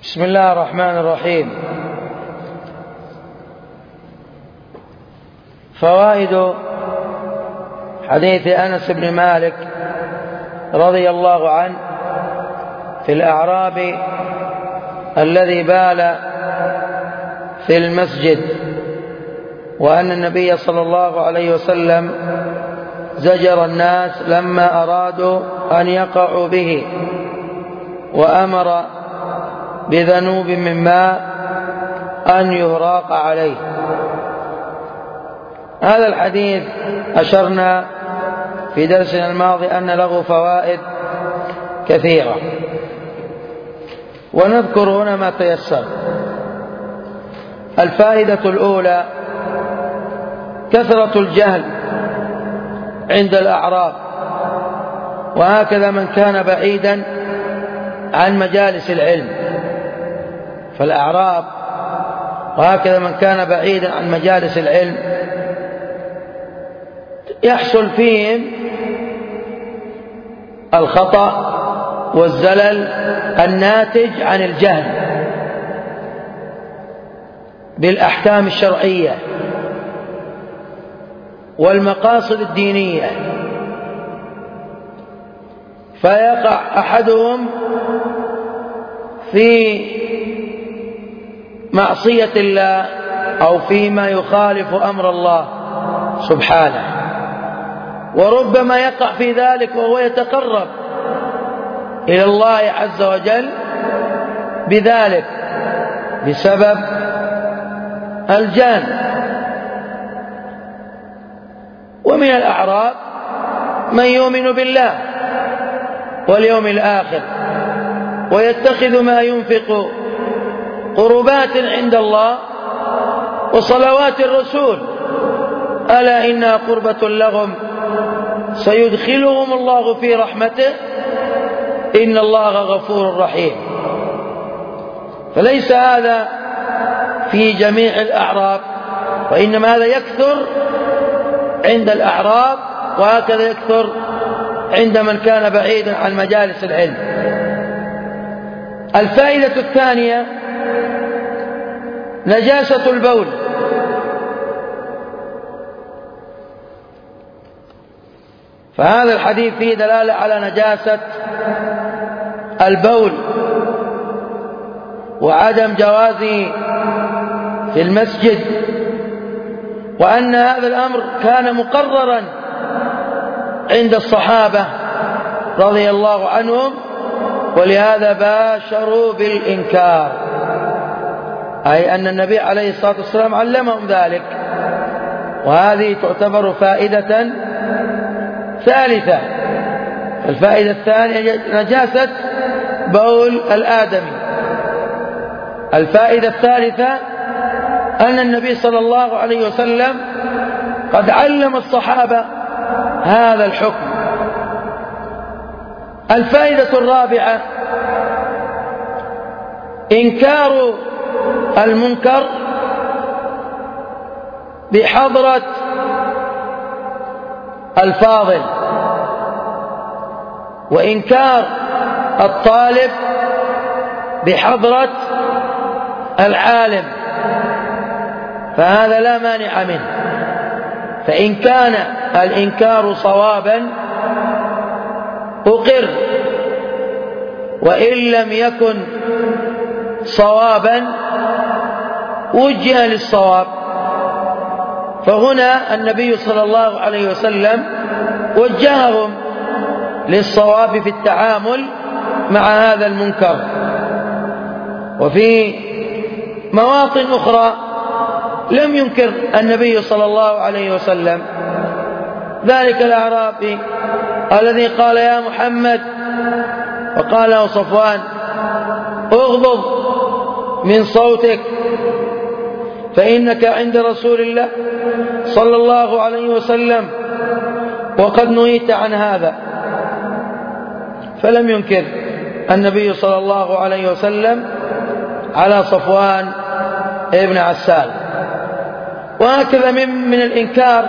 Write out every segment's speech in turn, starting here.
بسم الله الرحمن الرحيم. فوائد حديث أنس بن مالك رضي الله عنه في الأعرابي الذي بال في المسجد، وأن النبي صلى الله عليه وسلم زجر الناس لما أرادوا أن يقعوا به، وأمر بذنوب من ماء أن يهراق عليه. هذا الحديث أشرنا في درسنا الماضي أن له فوائد كثيرة، ونذكر هنا ما تيسر. الفائدة الأولى كثرة الجهل عند الأعراب، وهكذا من كان بعيدا عن مجالس العلم. فالأعراب وهكذا من كان بعيدا عن مجالس العلم يحصل فيهم الخطأ والزلل الناتج عن الجهل بالأحكام الشرعية والمقاصد الدينية، فيقع أحدهم في معصية الله أو فيما يخالف أمر الله سبحانه، وربما يقع في ذلك وهو يتقرب إلى الله عز وجل بذلك بسبب الجهل. ومن الأعراب من يؤمن بالله واليوم الآخر ويتخذ ما ينفق قربات عند الله وصلوات الرسول، ألا إنها قربة لهم سيدخلهم الله في رحمته إن الله غفور رحيم. فليس هذا في جميع الأعراب، وإنما هذا يكثر عند الأعراب، وهكذا يكثر عند من كان بعيدا عن مجالس العلم. الفائدة الثانية نجاسة البول. فهذا الحديث فيه دلالة على نجاسة البول وعدم جوازه في المسجد، وأن هذا الأمر كان مقررا عند الصحابة رضي الله عنهم، ولهذا باشروا بالإنكار، أي أن النبي عليه الصلاة والسلام علمهم ذلك. وهذه تعتبر فائدة ثالثة. الفائدة الثانية نجاسة بول الآدمي. الفائدة الثالثة أن النبي صلى الله عليه وسلم قد علم الصحابة هذا الحكم. الفائدة الرابعة إنكار المنكر بحضرة الفاضل، وإنكار الطالب بحضرة العالم، فهذا لا مانع منه. فإن كان الإنكار صوابا أقر، وإن لم يكن صوابا وجه للصواب. فهنا النبي صلى الله عليه وسلم وجههم للصواب في التعامل مع هذا المنكر. وفي مواطن أخرى لم ينكر النبي صلى الله عليه وسلم ذلك الأعرابي الذي قال يا محمد، وقال له صفوان اغضض من صوتك فإنك عند رسول الله صلى الله عليه وسلم وقد نهيت عن هذا. فلم ينكر النبي صلى الله عليه وسلم على صفوان ابن عسال. وهكذا من الإنكار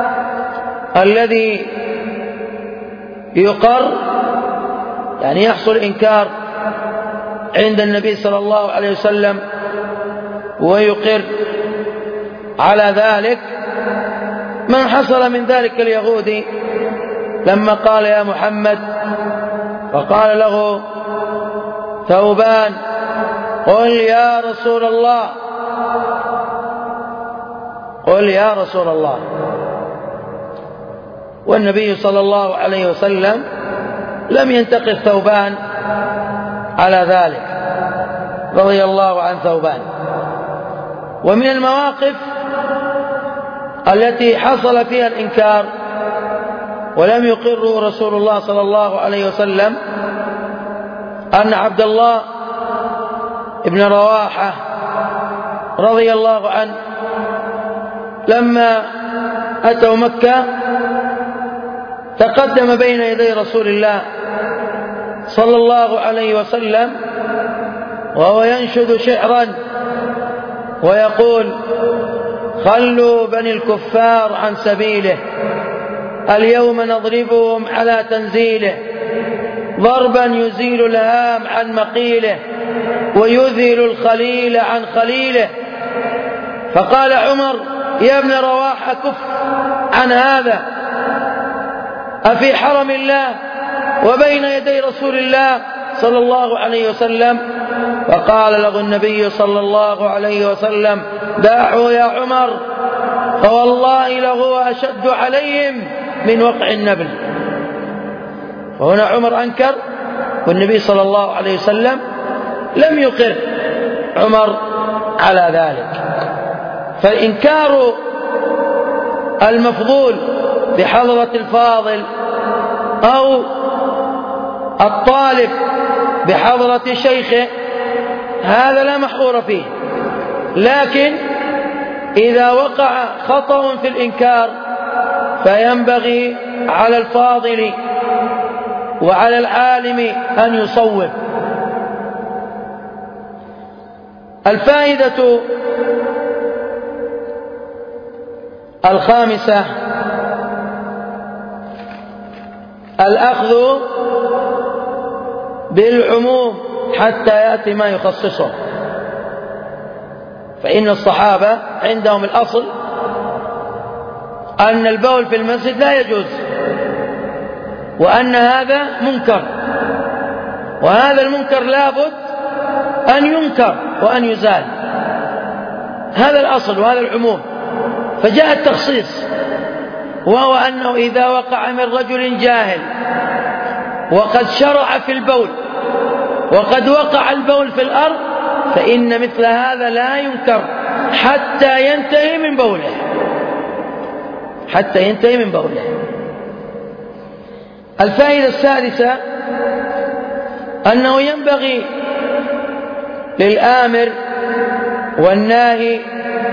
الذي يقر، يعني يحصل إنكار عند النبي صلى الله عليه وسلم ويقر على ذلك. من حصل من ذلك اليهودي لما قال يا محمد، فقال له ثوبان قل يا رسول الله، قل يا رسول الله. والنبي صلى الله عليه وسلم لم ينتقد ثوبان على ذلك رضي الله عن ثوبان. ومن المواقف التي حصل فيها الإنكار ولم يقره رسول الله صلى الله عليه وسلم أن عبد الله بن رواحة رضي الله عنه لما أتوا مكة تقدم بين يدي رسول الله صلى الله عليه وسلم وهو ينشد شعرا ويقول خلوا بني الكفار عن سبيله اليوم نضربهم على تنزيله ضربا يزيل الهام عن مقيله ويذهل الخليل عن خليله. فقال عمر يا ابن رواحة كف عن هذا، أفي حرم الله وبين يدي رسول الله صلى الله عليه وسلم؟ فقال له النبي صلى الله عليه وسلم دعه يا عمر فوالله لهو أشد عليهم من وقع النبل. فهنا عمر أنكر والنبي صلى الله عليه وسلم لم يقر عمر على ذلك. فالإنكار المفضول بحضرة الفاضل أو الطالب بحضرة شيخه هذا لا محظور فيه، لكن إذا وقع خطأ في الإنكار فينبغي على الفاضل وعلى العالم أن يصوب. الفائدة الخامسة الأخذ بالعموم حتى يأتي ما يخصصه. فإن الصحابة عندهم الأصل أن البول في المسجد لا يجوز، وأن هذا منكر، وهذا المنكر لابد أن ينكر وأن يزال. هذا الأصل وهذا العموم. فجاء التخصيص وهو أنه إذا وقع من رجل جاهل وقد شرع في البول وقد وقع البول في الأرض فإن مثل هذا لا ينكر حتى ينتهي من بوله، حتى ينتهي من بوله. الفائدة السادسة أنه ينبغي للآمر والناهي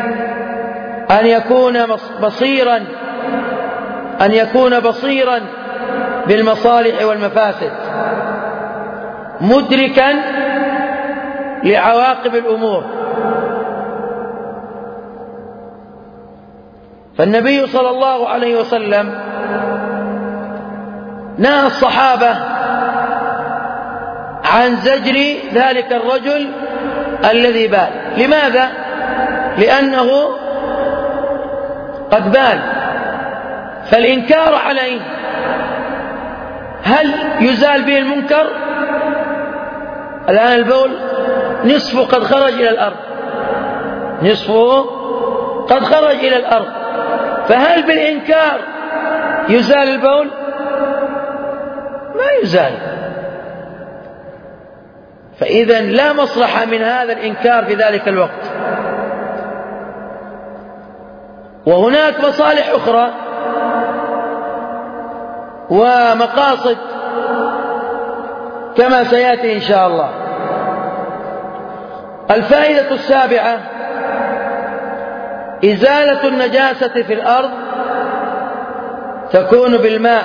أن يكون بصيرا بالمصالح والمفاسد مدركا لعواقب الأمور. فالنبي صلى الله عليه وسلم نهى الصحابة عن زجر ذلك الرجل الذي بال. لماذا؟ لأنه قد بال. فالإنكار عليه هل يزال به المنكر؟ الآن البول نصفه قد خرج إلى الأرض، نصفه قد خرج إلى الأرض، فهل بالإنكار يزال البول؟ ما يزال. فإذا لا مصلحة من هذا الإنكار في ذلك الوقت. وهناك مصالح أخرى ومقاصد كما سيأتي إن شاء الله. الفائدة السابعة إزالة النجاسة في الأرض تكون بالماء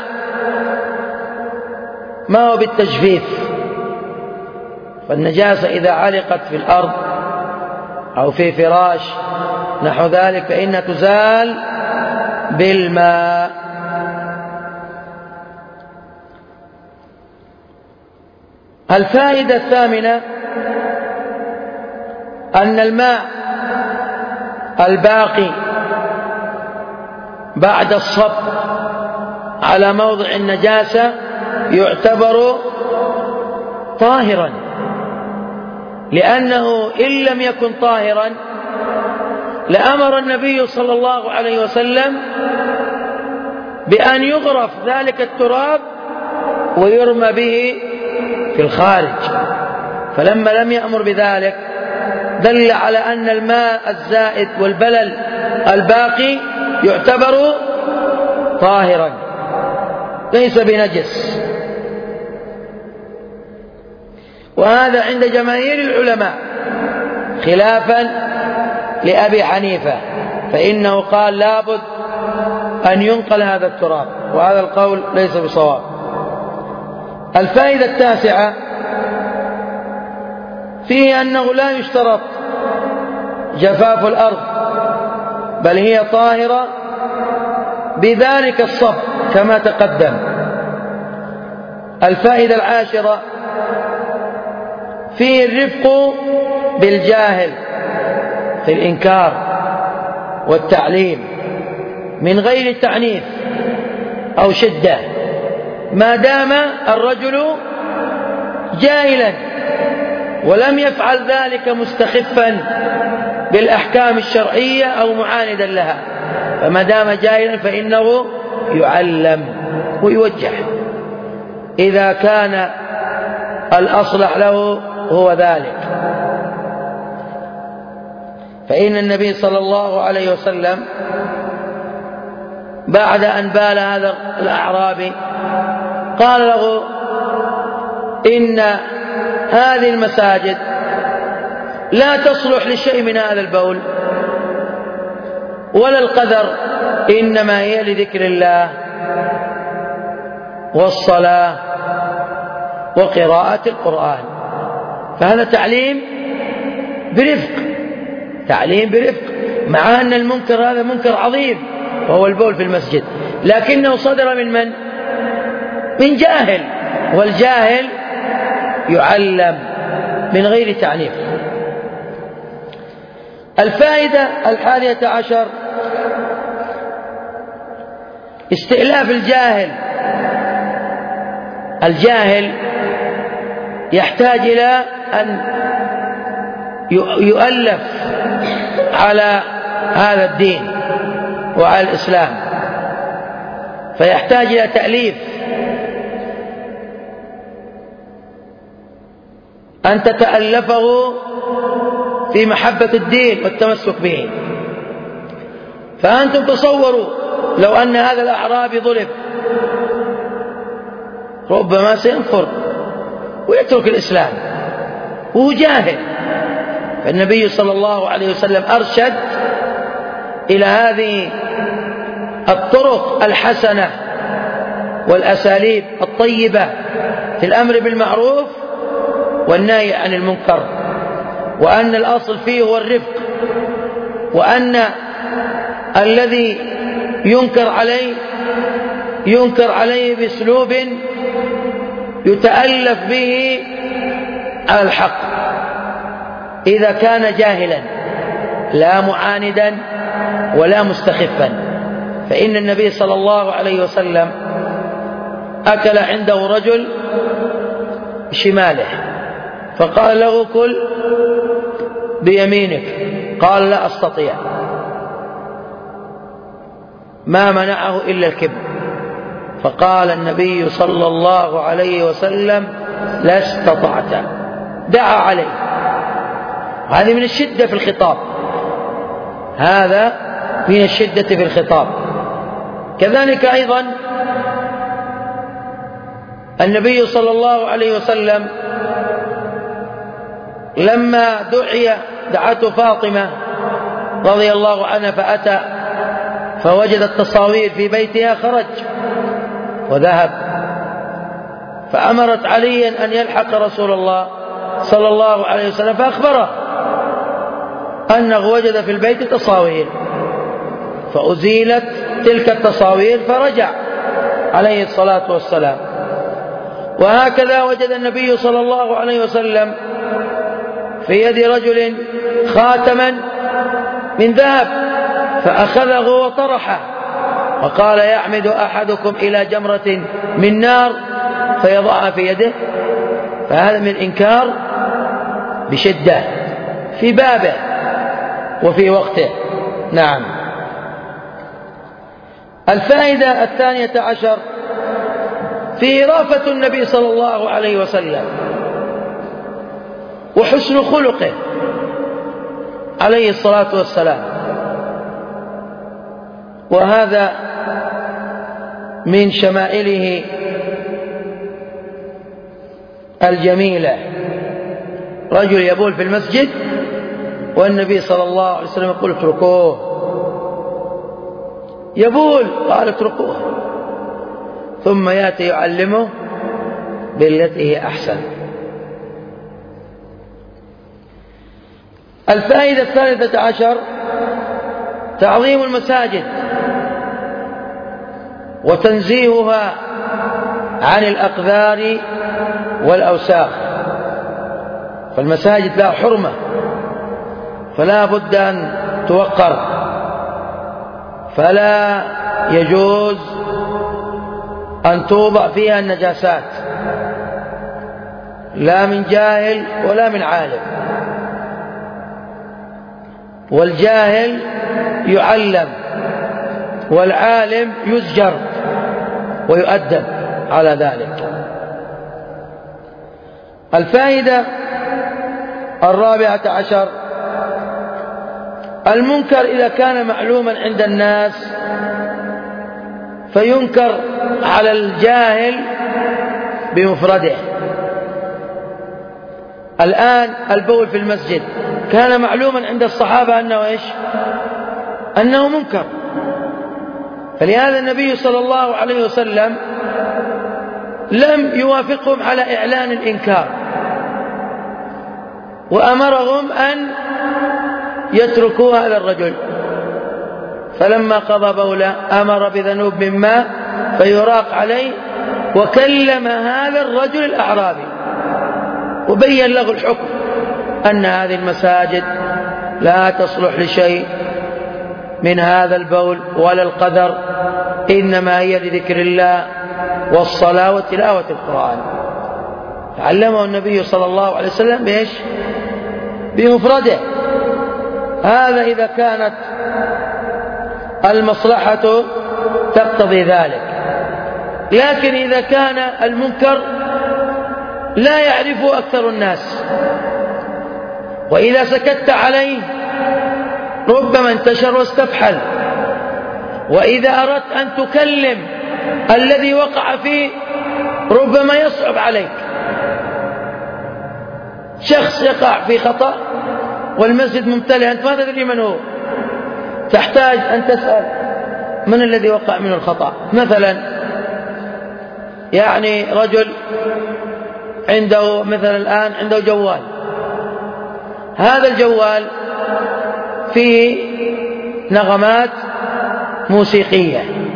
ما هو بالتجفيف. فالنجاسة إذا علقت في الأرض أو في فراش نحو ذلك فإنها تزال بالماء. الفائدة الثامنة أن الماء الباقي بعد الصب على موضع النجاسة يعتبر طاهرا، لأنه إن لم يكن طاهرا لأمر النبي صلى الله عليه وسلم بأن يغرف ذلك التراب ويرمى به في الخارج، فلما لم يأمر بذلك دل على أن الماء الزائد والبلل الباقي يعتبر طاهرا ليس بنجس. وهذا عند جماهير العلماء خلافا لأبي حنيفة، فإنه قال لابد أن ينقل هذا التراب، وهذا القول ليس بصواب. الفائدة التاسعة فيه أنه لا يشترط جفاف الأرض، بل هي طاهرة بذلك الصب كما تقدم. الفائدة العاشرة فيه الرفق بالجاهل في الإنكار والتعليم من غير تعنيف أو شدة، ما دام الرجل جاهلا ولم يفعل ذلك مستخفا بالأحكام الشرعية أو معاندا لها، فما دام جاهلا فإنه يعلم ويوجه إذا كان الأصلح له هو ذلك. فإن النبي صلى الله عليه وسلم بعد أن بال هذا الأعرابي قال له إن هذه المساجد لا تصلح لشيء من هذا البول ولا القدر، إنما هي لذكر الله والصلاة وقراءة القرآن. فهذا تعليم برفق، مع أن المنكر هذا منكر عظيم وهو البول في المسجد، لكنه صدر من جاهل، والجاهل يعلم من غير تعنيف. الفائدة 11 استئلاف الجاهل يحتاج إلى أن يؤلف على هذا الدين وعلى الإسلام، فيحتاج إلى تأليف، أن تتألفه في محبة الدين والتمسك به. فأنتم تصوروا لو أن هذا الأعرابي ظلم ربما سينفر ويترك الإسلام وهو جاهل، فالنبي صلى الله عليه وسلم أرشد إلى هذه الطرق الحسنة والأساليب الطيبة في الأمر بالمعروف والنهي عن المنكر، وأن الأصل فيه هو الرفق، وأن الذي ينكر عليه بأسلوب يتألف به على الحق إذا كان جاهلا لا معاندا ولا مستخفا. فإن النبي صلى الله عليه وسلم أكل عنده رجل شماله فقال له كل بيمينك، قال لا أستطيع، ما منعه إلا الكبر، فقال النبي صلى الله عليه وسلم لا استطعت، دعا عليه. هذه من الشدة في الخطاب، هذا من الشدة في الخطاب. كذلك أيضا النبي صلى الله عليه وسلم لما دعته فاطمة رضي الله عنها فأتى فوجد التصاوير في بيتها، خرج وذهب، فأمرت عليا أن يلحق رسول الله صلى الله عليه وسلم، فأخبره أنه وجد في البيت تصاوير، فأزيلت تلك التصاوير فرجع عليه الصلاة والسلام. وهكذا وجد النبي صلى الله عليه وسلم في يد رجل خاتما من ذهب فأخذه وطرحه وقال يعمد أحدكم إلى جمرة من نار فيضعها في يده، فهذا من إنكار بشدة في بابه وفي وقته. نعم. الفائدة 12 في إرافة النبي صلى الله عليه وسلم وحسن خلقه عليه الصلاة والسلام، وهذا من شمائله الجميلة. رجل يبول في المسجد والنبي صلى الله عليه وسلم يقول اتركوه، يبول قال اتركوه، ثم يأتي يعلمه بالتي هي أحسن. الفائدة 13 تعظيم المساجد وتنزيهها عن الأقذار والأوساخ، فالمساجد لها حرمة فلا بد أن توقر، فلا يجوز أن توضع فيها النجاسات لا من جاهل ولا من عالم، والجاهل يعلم والعالم يزجر ويؤدب على ذلك. الفائدة 14 المنكر إذا كان معلوما عند الناس فينكر على الجاهل بمفرده. الآن البول في المسجد كان معلوما عند الصحابة أنه إيش؟ أنه منكر، فلهذا النبي صلى الله عليه وسلم لم يوافقهم على إعلان الإنكار وأمرهم أن يتركوا هذا الرجل، فلما قضى بوله أمر بذنوب من ماء فيراق عليه وكلم هذا الرجل الأعرابي وبين له الحكم أن هذه المساجد لا تصلح لشيء من هذا البول ولا القدر، إنما هي لذكر الله والصلاة وتلاوة القرآن. علمه النبي صلى الله عليه وسلم بإيش؟ بمفرده. هذا إذا كانت المصلحة تقتضي ذلك، لكن إذا كان المنكر لا يعرفه أكثر الناس وإذا سكت عليه ربما انتشر واستفحل، وإذا أردت أن تكلم الذي وقع فيه ربما يصعب عليك. شخص يقع في خطأ والمسجد ممتلئ، أنت ما تدري من هو، تحتاج أن تسأل من الذي وقع منه الخطأ. مثلا يعني رجل عنده مثلا الآن عنده جوال، هذا الجوال فيه نغمات موسيقية،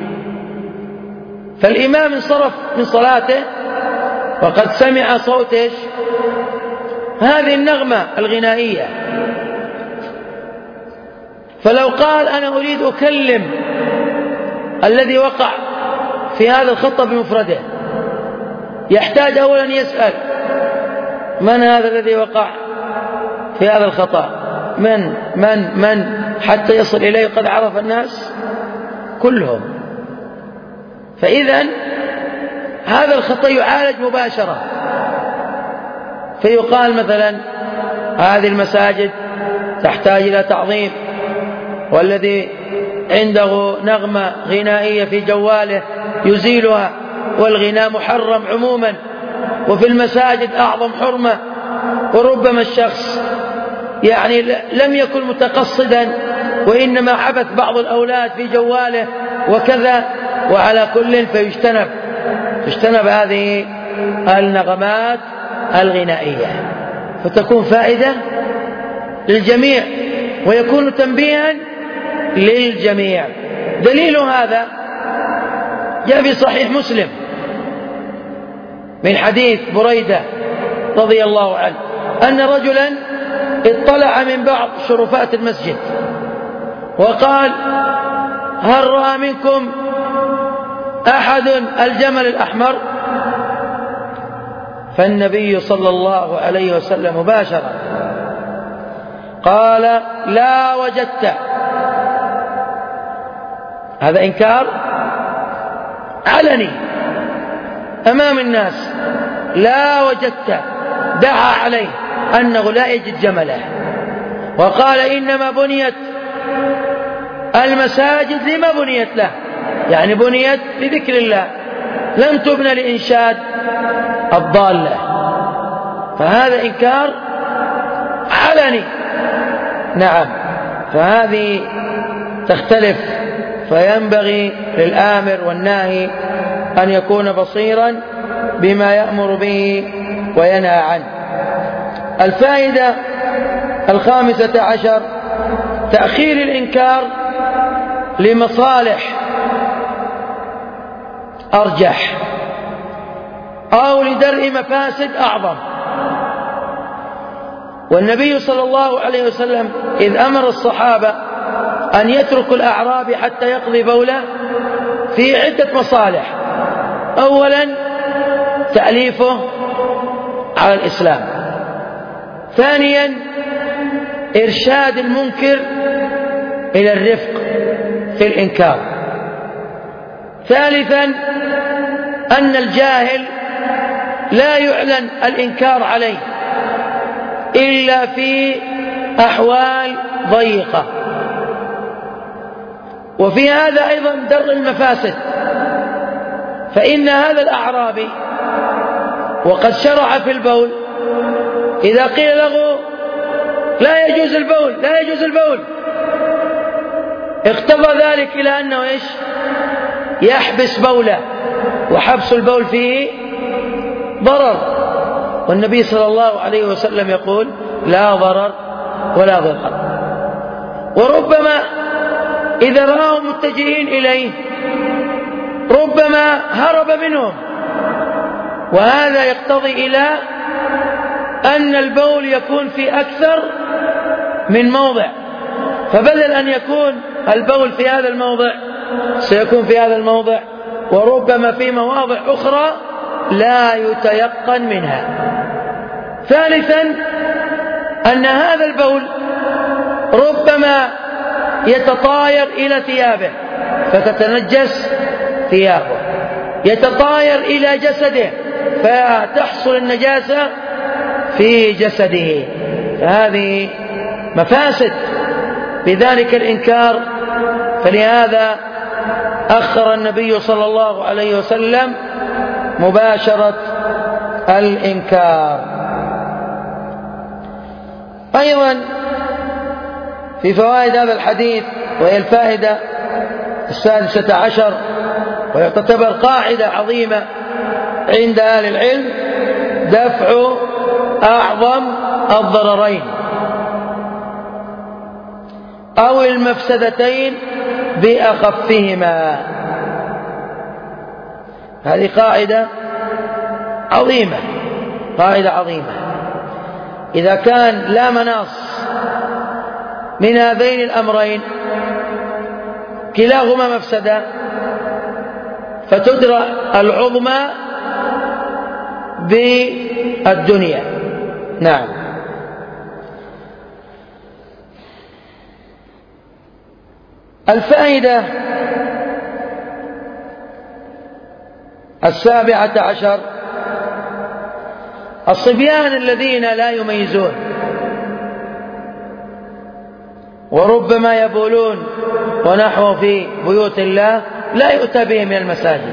فالإمام انصرف من صلاته وقد سمع صوت هذه النغمة الغنائية، فلو قال أنا أريد أكلم الذي وقع في هذا الخطأ بمفرده يحتاج أولا يسأل من هذا الذي وقع في هذا الخطأ، من حتى يصل إليه قد عرف الناس كلهم. فإذا هذا الخطأ يعالج مباشرة، فيقال مثلا هذه المساجد تحتاج إلى تعظيم، والذي عنده نغمة غنائية في جواله يزيلها، والغناء محرم عموما وفي المساجد أعظم حرمة، وربما الشخص يعني لم يكن متقصدا وإنما عبث بعض الأولاد في جواله وكذا، وعلى كل تجتنب هذه النغمات الغنائية، فتكون فائدة للجميع ويكون تنبيها للجميع. دليل هذا جاء في صحيح مسلم من حديث بريدة رضي الله عنه أن رجلا اطلع من بعض شرفات المسجد وقال: هل رأى منكم أحد الجمل الأحمر؟ فالنبي صلى الله عليه وسلم مباشرة قال: لا وجدت. هذا إنكار علني أمام الناس. لا وجدت، دعا عليه أنه لا يجد جمله، وقال: إنما بنيت المساجد لما بنيت له، يعني بنيت لذكر الله، لم تبنى لإنشاد الضالة. فهذا إنكار علني. نعم، فهذه تختلف، فينبغي للآمر والناهي أن يكون بصيرا بما يأمر به وينهى عنه. الفائدة 15: تأخير الإنكار لمصالح أرجح أو لدرء مفاسد أعظم. والنبي صلى الله عليه وسلم إذ أمر الصحابة أن يتركوا الأعرابي حتى يقضي بوله في عدة مصالح: أولا تأليفه على الإسلام، ثانيا إرشاد المنكر إلى الرفق في الإنكار، ثالثا أن الجاهل لا يعلن الإنكار عليه إلا في أحوال ضيقة. وفي هذا أيضا درء المفاسد، فإن هذا الأعرابي وقد شرع في البول، إذا قيل له لا يجوز البول لا يجوز البول، اقتضى ذلك إلى أنه يحبس بوله، وحبس البول فيه ضرر. والنبي صلى الله عليه وسلم يقول: لا ضرر ولا ضرر. وربما إذا رأوا متجهين إليه ربما هرب منهم، وهذا يقتضي إلى أن البول يكون في أكثر من موضع، فبدل أن يكون البول في هذا الموضع سيكون في هذا الموضع، وربما في مواضع أخرى لا يتيقن منها. ثالثا أن هذا البول ربما يتطاير إلى ثيابه فتتنجس ثيابه، يتطاير إلى جسده فتحصل النجاسة في جسده، فهذه مفاسد بذلك الإنكار. فلهذا أخر النبي صلى الله عليه وسلم مباشرة الإنكار. أيضا في فوائد هذا الحديث، وهي الفائدة 16، ويعتبر قاعدة عظيمة عند أهل العلم: دفع أعظم الضررين أو المفسدتين بأخفهما. هذه قاعدة عظيمة، قاعدة عظيمة. إذا كان لا مناص من هذين الأمرين كلاهما مفسدة، فتدرى العظمى بالدنيا. نعم. الفائدة 17: الصبيان الذين لا يميزون وربما يبولون ونحو في بيوت الله لا يؤتى بهم من المساجد،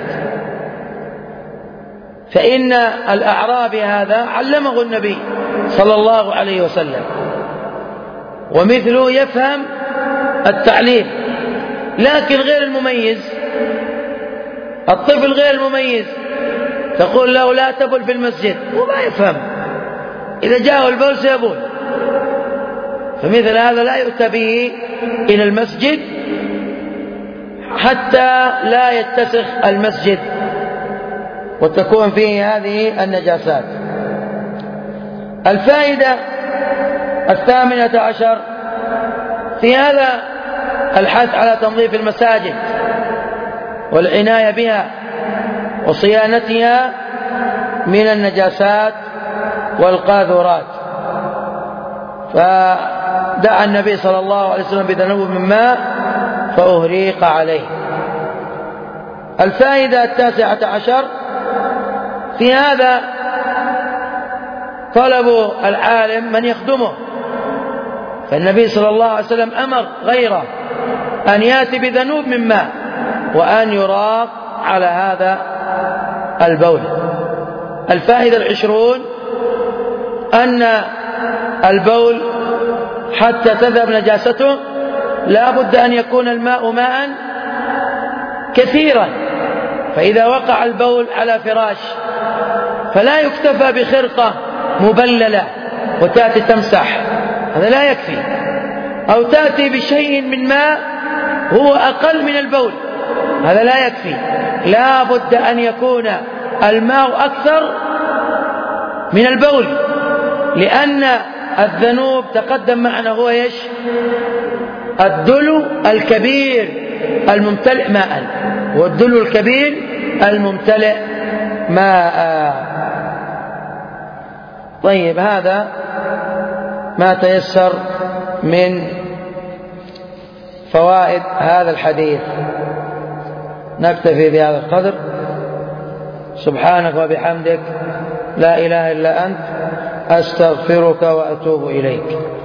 فإن الأعرابي هذا علمه النبي صلى الله عليه وسلم، ومثله يفهم التعليم. لكن غير المميز، الطفل غير المميز، تقول له لا تبل في المسجد وما يفهم، إذا جاءه البول سيبول، فمثل هذا لا يؤتى به إلى المسجد حتى لا يتسخ المسجد وتكون فيه هذه النجاسات. الفائدة 18 في هذا الحث على تنظيف المساجد والعناية بها وصيانتها من النجاسات والقاذورات، فدعا النبي صلى الله عليه وسلم بذنوب من ماء فأهريق عليه. الفائدة 19 في هذا طلب العالم من يخدمه، فالنبي صلى الله عليه وسلم أمر غيره أن يأتي بذنوب من ماء وأن يراق على هذا البول. الفائدة 20 أن البول حتى تذهب نجاسته لا بد أن يكون الماء ماء كثيرا، فإذا وقع البول على فراش فلا يكتفى بخرقة مبللة وتأتي تمسح، هذا لا يكفي، أو تأتي بشيء من ماء هو أقل من البول، هذا لا يكفي، لا بد أن يكون الماء أكثر من البول، لأن الذنوب تقدم معنا هو ايش؟ الدلو الكبير الممتلئ ماء، والدلو الكبير الممتلئ ماء. طيب، هذا ما تيسر من فوائد هذا الحديث، نكتفي بهذا القدر. سبحانك وبحمدك لا إله إلا أنت أستغفرك وأتوب إليك.